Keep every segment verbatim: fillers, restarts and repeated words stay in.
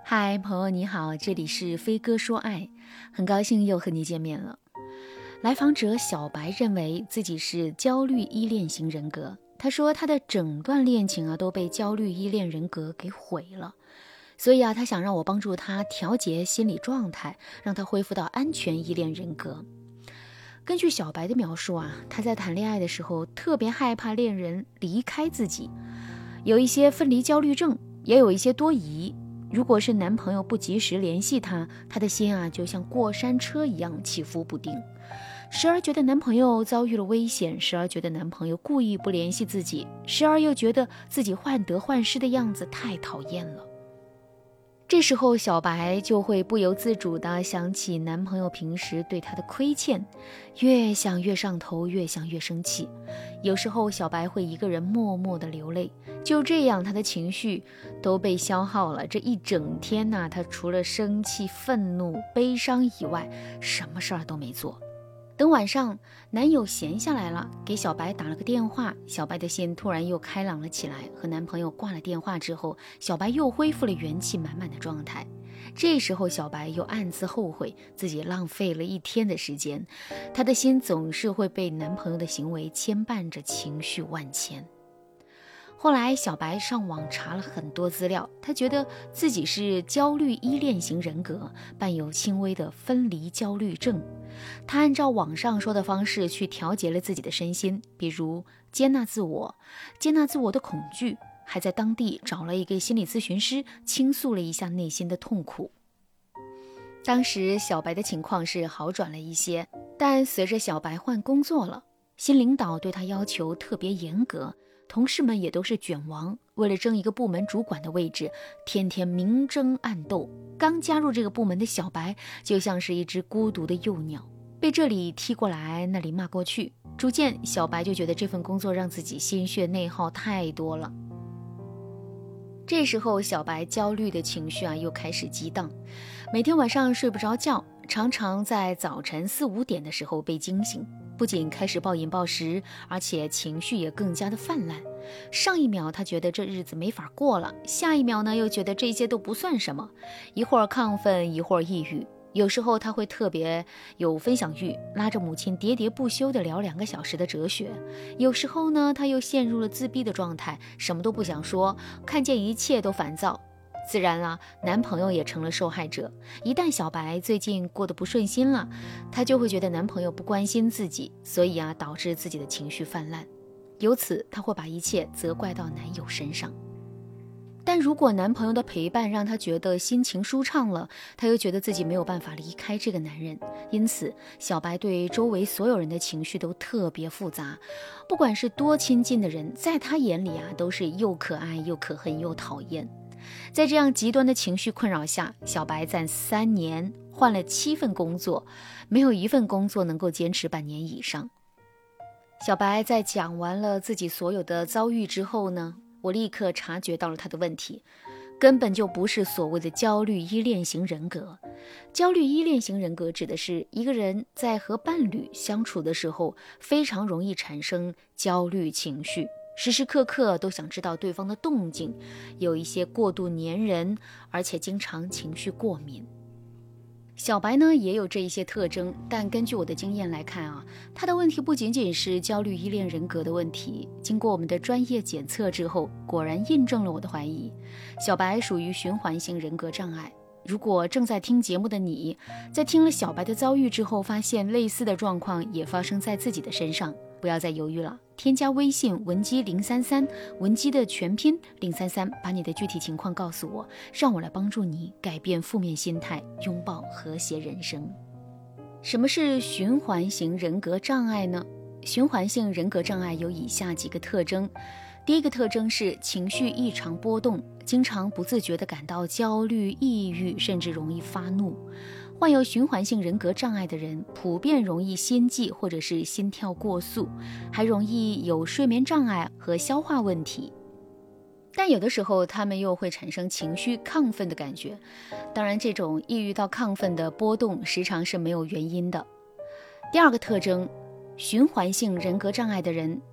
嗨，朋友你好，这里是飞哥说爱，很高兴又和你见面了。来访者小白认为自己是焦虑依恋型人格，他说他的整段恋情啊都被焦虑依恋人格给毁了，所以啊他想让我帮助他调节心理状态，让他恢复到安全依恋人格。根据小白的描述啊，他在谈恋爱的时候特别害怕恋人离开自己，有一些分离焦虑症，也有一些多疑。如果是男朋友不及时联系他，他的心啊就像过山车一样起伏不定，时而觉得男朋友遭遇了危险，时而觉得男朋友故意不联系自己，时而又觉得自己患得患失的样子太讨厌了。这时候小白就会不由自主地想起男朋友平时对她的亏欠，越想越上头，越想越生气。有时候小白会一个人默默地流泪，就这样他的情绪都被消耗了。这一整天呢、啊，他除了生气、愤怒、悲伤以外，什么事儿都没做。等晚上男友闲下来了，给小白打了个电话，小白的心突然又开朗了起来。和男朋友挂了电话之后，小白又恢复了元气满满的状态。这时候小白又暗自后悔自己浪费了一天的时间，她的心总是会被男朋友的行为牵绊着，情绪万千。后来小白上网查了很多资料，她觉得自己是焦虑依恋型人格，伴有轻微的分离焦虑症。她按照网上说的方式去调节了自己的身心，比如接纳自我，接纳自我的恐惧，还在当地找了一个心理咨询师，倾诉了一下内心的痛苦。当时小白的情况是好转了一些，但随着小白换工作了，新领导对她要求特别严格，同事们也都是卷王，为了争一个部门主管的位置，天天明争暗斗。刚加入这个部门的小白就像是一只孤独的幼鸟，被这里踢过来，那里骂过去。逐渐小白就觉得这份工作让自己心血内耗太多了。这时候小白焦虑的情绪啊又开始激荡，每天晚上睡不着觉，常常在早晨四五点的时候被惊醒，不仅开始暴饮暴食，而且情绪也更加的泛滥。上一秒他觉得这日子没法过了，下一秒呢又觉得这些都不算什么，一会儿亢奋，一会儿抑郁。有时候他会特别有分享欲，拉着母亲喋喋不休地聊两个小时的哲学。有时候呢他又陷入了自闭的状态，什么都不想说，看见一切都烦躁。自然啊，男朋友也成了受害者。一旦小白最近过得不顺心了，她就会觉得男朋友不关心自己，所以啊，导致自己的情绪泛滥。由此，她会把一切责怪到男友身上。但如果男朋友的陪伴让她觉得心情舒畅了，她又觉得自己没有办法离开这个男人。因此，小白对周围所有人的情绪都特别复杂，不管是多亲近的人，在她眼里啊，都是又可爱又可恨又讨厌。在这样极端的情绪困扰下，小白在三年换了七份工作，没有一份工作能够坚持半年以上。小白在讲完了自己所有的遭遇之后呢，我立刻察觉到了他的问题，根本就不是所谓的焦虑依恋型人格。焦虑依恋型人格指的是一个人在和伴侣相处的时候，非常容易产生焦虑情绪，时时刻刻都想知道对方的动静，有一些过度粘人，而且经常情绪过敏。小白呢也有这一些特征，但根据我的经验来看啊，他的问题不仅仅是焦虑依恋人格的问题。经过我们的专业检测之后，果然印证了我的怀疑，小白属于循环性人格障碍。如果正在听节目的你，在听了小白的遭遇之后，发现类似的状况也发生在自己的身上，不要再犹豫了，添加微信文姬零三三，文姬的全拼零三三，把你的具体情况告诉我，让我来帮助你改变负面心态，拥抱和谐人生。什么是循环型人格障碍呢？循环性人格障碍有以下几个特征。第一个特征是情绪异常波动，经常不自觉地感到焦虑、抑郁，甚至容易发怒。患有循环性人格障碍的人普遍容易心悸或者是心跳过速，还容易有睡眠障碍和消化问题。但有的时候他们又会产生情绪亢奋的感觉，当然这种抑郁到亢奋的波动时常是没有原因的。第二个特征，循环性人格障碍的人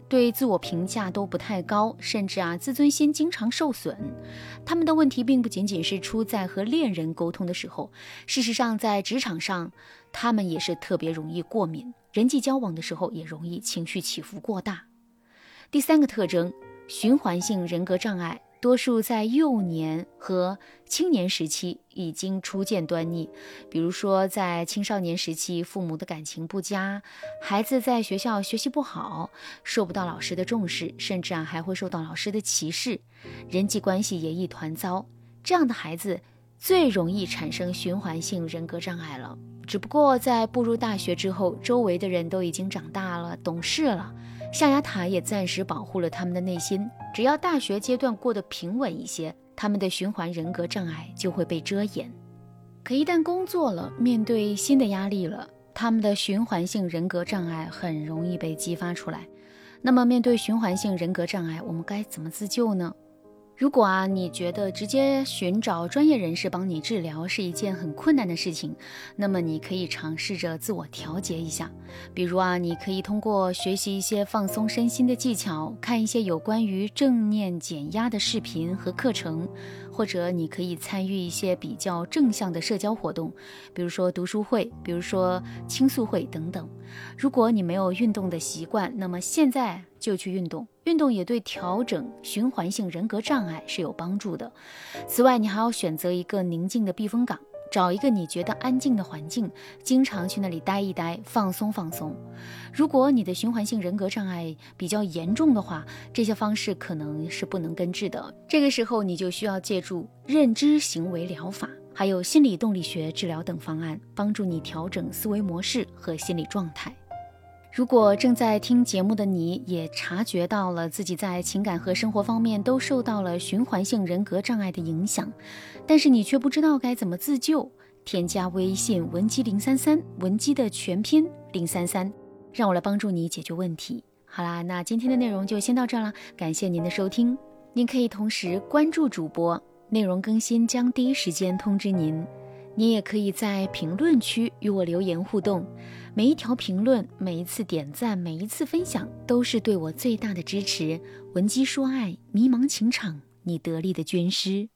对自我评价都不太高，甚至啊自尊心经常受损。他们的问题并不仅仅是出在和恋人沟通的时候，事实上在职场上他们也是特别容易过敏，人际交往的时候也容易情绪起伏过大。第三个特征，循环性人格障碍多数在幼年和青年时期已经初见端倪，比如说在青少年时期，父母的感情不佳，孩子在学校学习不好，受不到老师的重视，甚至啊还会受到老师的歧视，人际关系也一团糟。这样的孩子最容易产生循环性人格障碍了。只不过在步入大学之后，周围的人都已经长大了，懂事了，象牙塔也暂时保护了他们的内心。只要大学阶段过得平稳一些，他们的循环人格障碍就会被遮掩。可一旦工作了，面对新的压力了，他们的循环性人格障碍很容易被激发出来。那么面对循环性人格障碍，我们该怎么自救呢？如果啊，你觉得直接寻找专业人士帮你治疗是一件很困难的事情，那么你可以尝试着自我调节一下。比如啊，你可以通过学习一些放松身心的技巧，看一些有关于正念减压的视频和课程，或者你可以参与一些比较正向的社交活动，比如说读书会，比如说倾诉会等等。如果你没有运动的习惯，那么现在就去运动，运动也对调整循环性人格障碍是有帮助的。此外，你还要选择一个宁静的避风港，找一个你觉得安静的环境，经常去那里待一待，放松放松。如果你的循环性人格障碍比较严重的话，这些方式可能是不能根治的，这个时候你就需要借助认知行为疗法还有心理动力学治疗等方案，帮助你调整思维模式和心理状态。如果正在听节目的你也察觉到了自己在情感和生活方面都受到了循环性人格障碍的影响，但是你却不知道该怎么自救，添加微信文姬零三三，文姬的全拼零三三，让我来帮助你解决问题。好啦，那今天的内容就先到这了，感谢您的收听。您可以同时关注主播，内容更新将第一时间通知您。你也可以在评论区与我留言互动，每一条评论，每一次点赞，每一次分享，都是对我最大的支持。文姬说爱，迷茫情场，你得力的军师。